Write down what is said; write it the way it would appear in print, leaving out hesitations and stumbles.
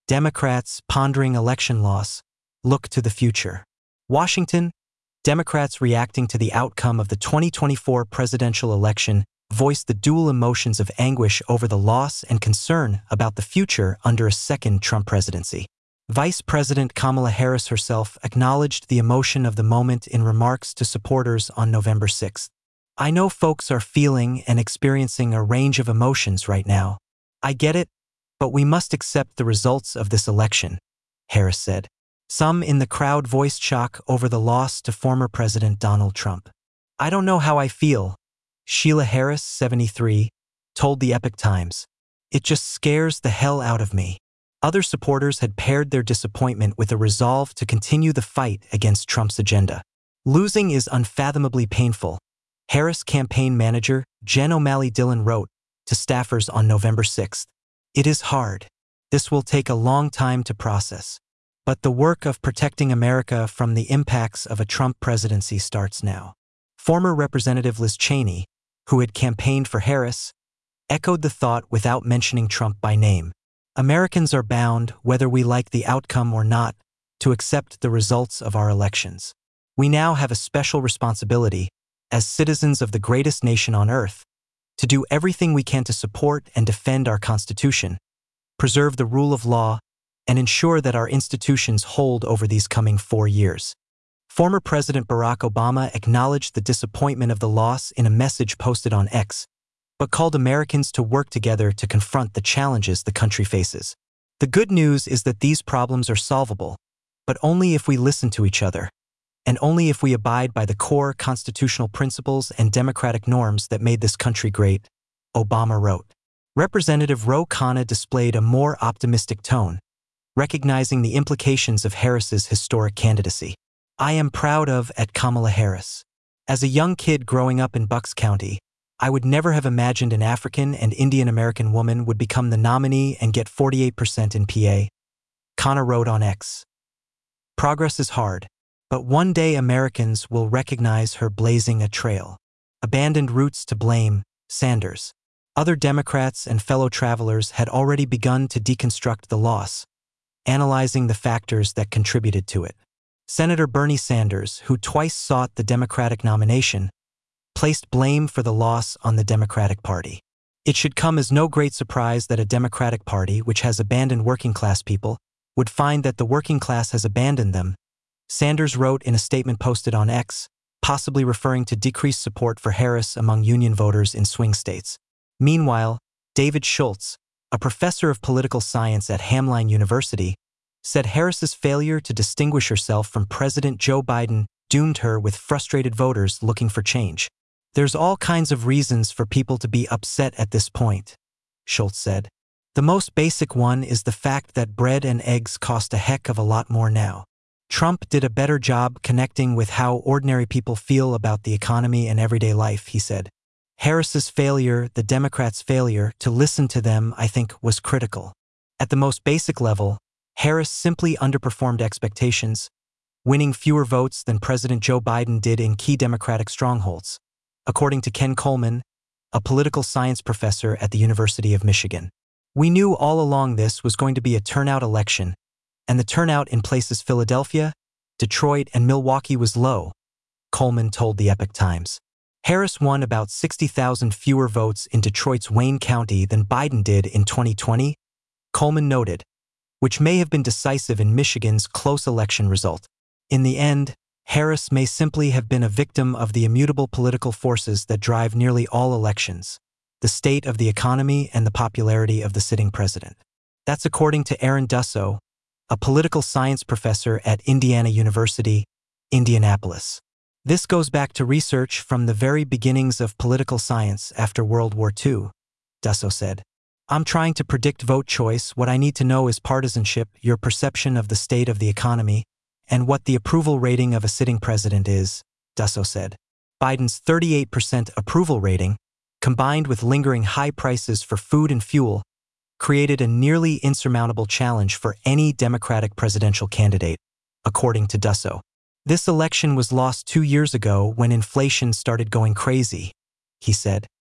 Democrats, pondering election loss, look to the future. Washington, Democrats reacting to the outcome of the 2024 presidential election voiced the dual emotions of anguish over the loss and concern about the future under a second Trump presidency. Vice President Kamala Harris herself acknowledged the emotion of the moment in remarks to supporters on November 6. "I know folks are feeling and experiencing a range of emotions right now. I get it, but we must accept the results of this election," Harris said. Some in the crowd voiced shock over the loss to former President Donald Trump. "I don't know how I feel," Sheila Harris, 73, told the Epoch Times. "It just scares the hell out of me." Other supporters had paired their disappointment with a resolve to continue the fight against Trump's agenda. "Losing is unfathomably painful," Harris campaign manager Jen O'Malley Dillon wrote to staffers on November 6. "It is hard. This will take a long time to process. But the work of protecting America from the impacts of a Trump presidency starts now." Former Representative Liz Cheney, who had campaigned for Harris, echoed the thought without mentioning Trump by name. "Americans are bound, whether we like the outcome or not, to accept the results of our elections. We now have a special responsibility, as citizens of the greatest nation on earth, to do everything we can to support and defend our Constitution, preserve the rule of law, and ensure that our institutions hold over these coming 4 years." Former President Barack Obama acknowledged the disappointment of the loss in a message posted on X, but called Americans to work together to confront the challenges the country faces. "The good news is that these problems are solvable, but only if we listen to each other, and only if we abide by the core constitutional principles and democratic norms that made this country great," Obama wrote. Representative Ro Khanna displayed a more optimistic tone, recognizing the implications of Harris's historic candidacy. "I am proud of Kamala Harris. As a young kid growing up in Bucks County, I would never have imagined an African and Indian American woman would become the nominee and get 48% in PA," Khanna wrote on X. "Progress is hard, but one day Americans will recognize her blazing a trail." Abandoned roots to blame, Sanders. Other Democrats and fellow travelers had already begun to deconstruct the loss, analyzing the factors that contributed to it. Senator Bernie Sanders, who twice sought the Democratic nomination, placed blame for the loss on the Democratic Party. "It should come as no great surprise that a Democratic Party, which has abandoned working-class people, would find that the working class has abandoned them," Sanders wrote in a statement posted on X, possibly referring to decreased support for Harris among union voters in swing states. Meanwhile, David Schultz, a professor of political science at Hamline University, said Harris's failure to distinguish herself from President Joe Biden doomed her with frustrated voters looking for change. "There's all kinds of reasons for people to be upset at this point," Schultz said. "The most basic one is the fact that bread and eggs cost a heck of a lot more now. Trump did a better job connecting with how ordinary people feel about the economy and everyday life," he said. "Harris's failure, the Democrats' failure, to listen to them, I think, was critical. At the most basic level, Harris simply underperformed expectations, winning fewer votes than President Joe Biden did in key Democratic strongholds, according to Ken Coleman, a political science professor at the University of Michigan. "We knew all along this was going to be a turnout election, and the turnout in places Philadelphia, Detroit, and Milwaukee was low," Coleman told the Epoch Times. Harris won about 60,000 fewer votes in Detroit's Wayne County than Biden did in 2020, Coleman noted, which may have been decisive in Michigan's close election result. In the end, Harris may simply have been a victim of the immutable political forces that drive nearly all elections, the state of the economy and the popularity of the sitting president. That's according to Aaron Dusso, a political science professor at Indiana University, Indianapolis. This goes back to research from the very beginnings of political science after World War II, Dusso said. "I'm trying to predict vote choice. What I need to know is partisanship, your perception of the state of the economy, and what the approval rating of a sitting president is," Dusso said. Biden's 38% approval rating, combined with lingering high prices for food and fuel, created a nearly insurmountable challenge for any Democratic presidential candidate, according to Dusso. "This election was lost 2 years ago when inflation started going crazy," he said.